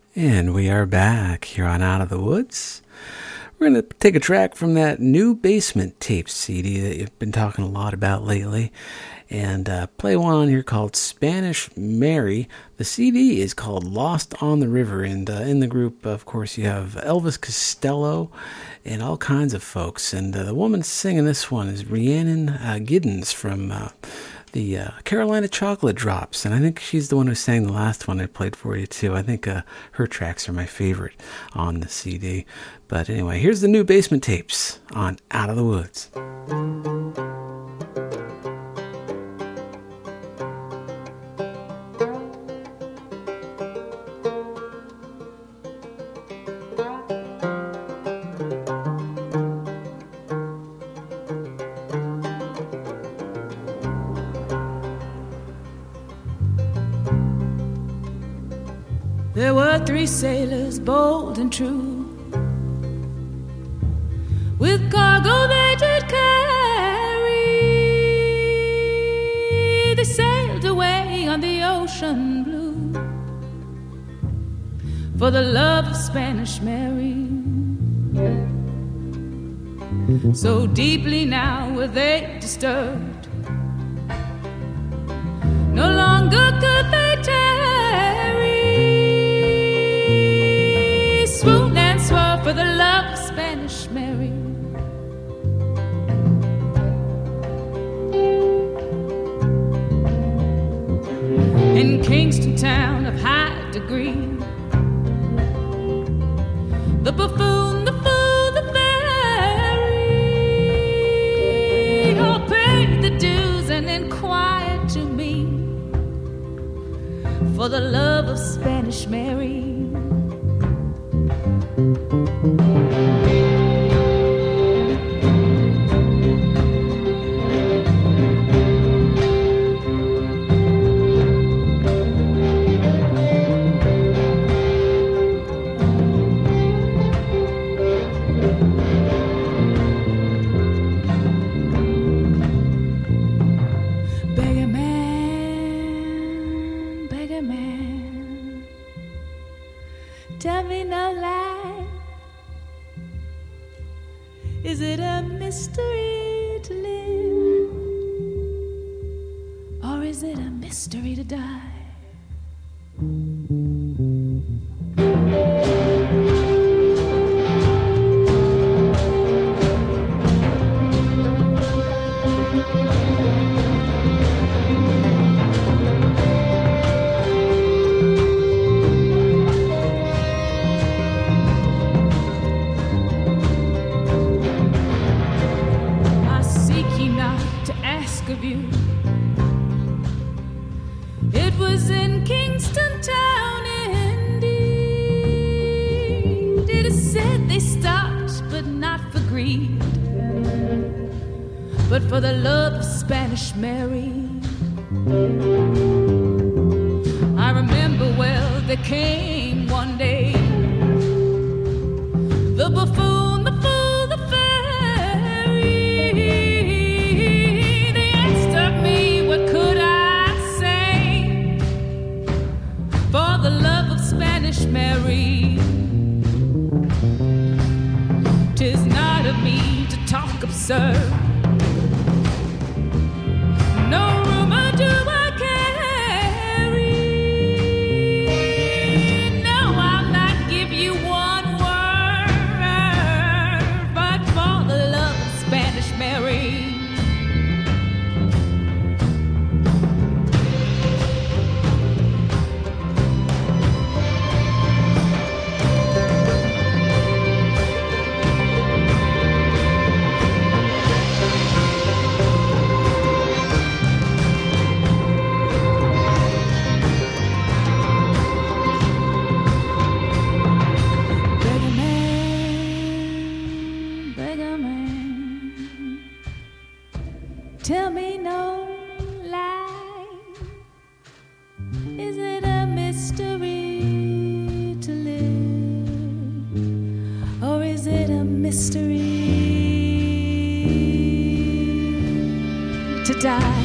And we are back here on Out of the Woods. We're going to take a track from that new Basement Tapes CD that you've been talking a lot about lately and play one on here called Spanish Mary. The CD is called Lost on the River, and in the group, of course, you have Elvis Costello and all kinds of folks. And the woman singing this one is Rhiannon Giddens from the Carolina Chocolate Drops, and I think she's the one who sang the last one I played for you too. I think her tracks are my favorite on the CD. But anyway, here's the new Basement Tapes on Out of the Woods. There were 3 sailors, bold and true, with cargo they did carry. They sailed away on the ocean blue for the love of Spanish Mary. So deeply now were they disturbed, no longer could they tarry. Swoon and swore for the love of Spanish Mary. In Kingston town of high degree, the buffoon, the fool, the fairy all paid the dues and inquired to me for the love of Spanish Mary. Beggar man, tell me no lie. Is it a mystery to live, or is it a mystery to die? Of you, it was in Kingston town indeed. It is said they stopped, but not for greed, but for the love of Spanish Mary. I remember well, they came one day, the buffoon, the fool, the fairy. Spanish Mary, 'tis not of me to talk absurd. No rumor do I carry. No, I'll not give you one word, but for the love of Spanish Mary. Tell me no lie. Is it a mystery to live, or is it a mystery to die?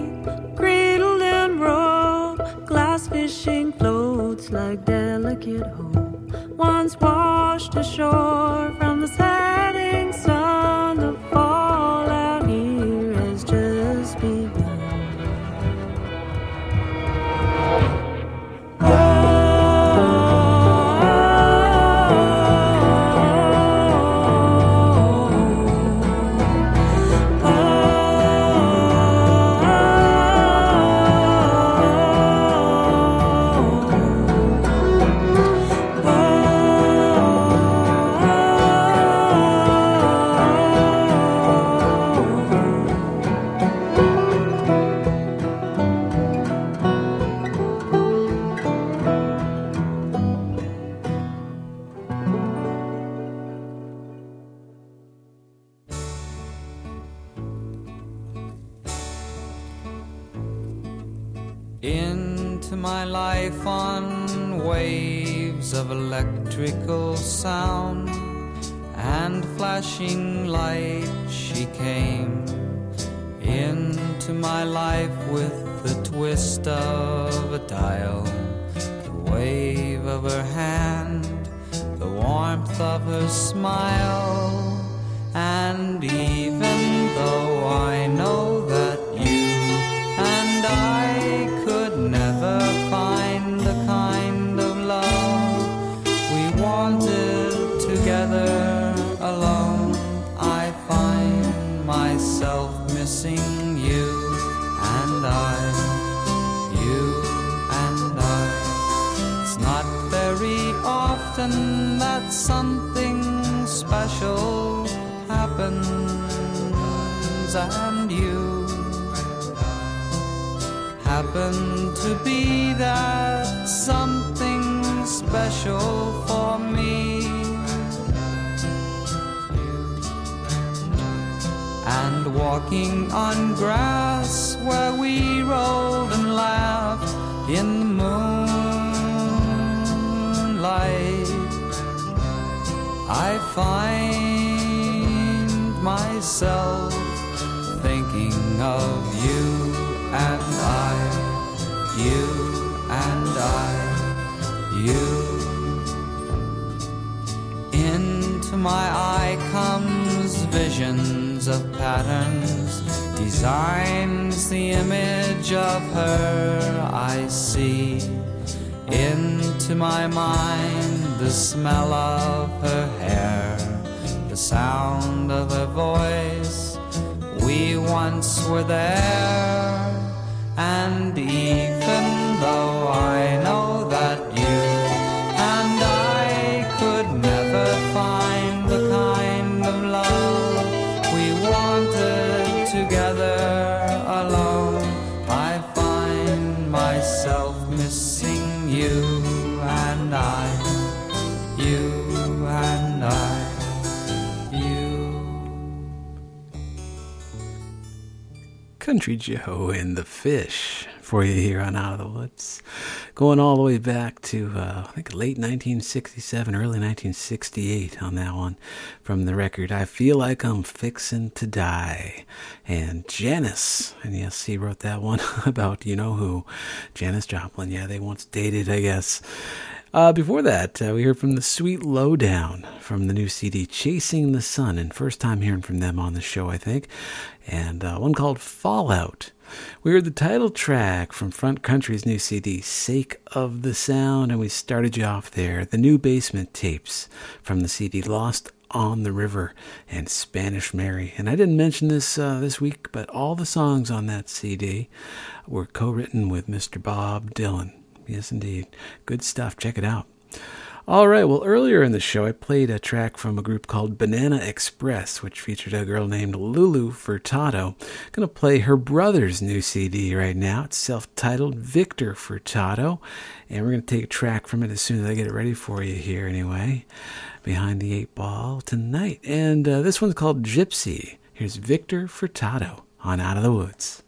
cradled in rope, glass fishing floats like delicate hope, once washed ashore from the setting sun. The fallout here has just begun. Into my life on waves of electrical sound and flashing light she came. Into my life with the twist of a dial, the wave of her hand, the warmth of her smile. And even though I know that you and I could never find the kind of love we wanted together alone, I find myself missing you and I. It's not very often that something special happens, and you happen to be that something special for me. And walking on grass where we rolled and laughed in the moonlight, I find myself thinking of you and you and you. Into my eye comes visions of patterns, designs the image of her I see. Into my mind the smell of her hair, the sound of her voice. We once were there. And even though I know that you and I could never find the kind of love we wanted together alone, I find myself missing you and I, you and I. Country Joe and the Fish for you here on Out of the Woods. Going all the way back to, I think, late 1967, early 1968 on that one from the record I Feel Like I'm Fixin' to Die. And Janis, and yes, he wrote that one about you-know-who, Janis Joplin. Yeah, they once dated, I guess. Before that, we heard from the Sweet Lowdown from the new CD Chasing the Sun, and first time hearing from them on the show, I think, and one called Fallout. We heard the title track from Front Country's new CD, Sake of the Sound, and we started you off there, the New Basement Tapes from the CD Lost on the River and Spanish Mary. And I didn't mention this this week, but all the songs on that CD were co-written with Mr. Bob Dylan. Yes, indeed. Good stuff. Check it out. All right. Well, earlier in the show, I played a track from a group called Banana Express, which featured a girl named Lulu Furtado. Going to play her brother's new CD right now. It's self-titled Victor Furtado. And we're going to take a track from it as soon as I get it ready for you here anyway. Behind the 8 Ball tonight. And this one's called Gypsy. Here's Victor Furtado on Out of the Woods.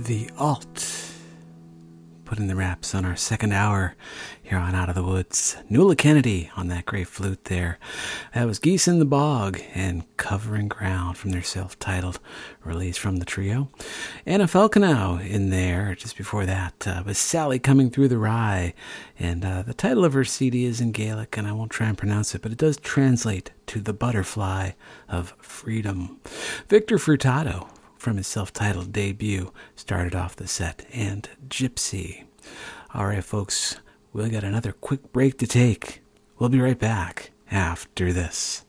The Alt. Putting the wraps on our second hour here on Out of the Woods. Nuala Kennedy on that great flute there. That was Geese in the Bog and Covering Ground from their self-titled release from the trio. Anna Falconeau in there just before that was Sally Coming Through the Rye. And the title of her CD is in Gaelic, and I won't try and pronounce it, but it does translate to The Butterfly of Freedom. Victor Furtado, from his self-titled debut, started off the set, and Gypsy. All right, folks, we'll got another quick break to take. We'll be right back after this.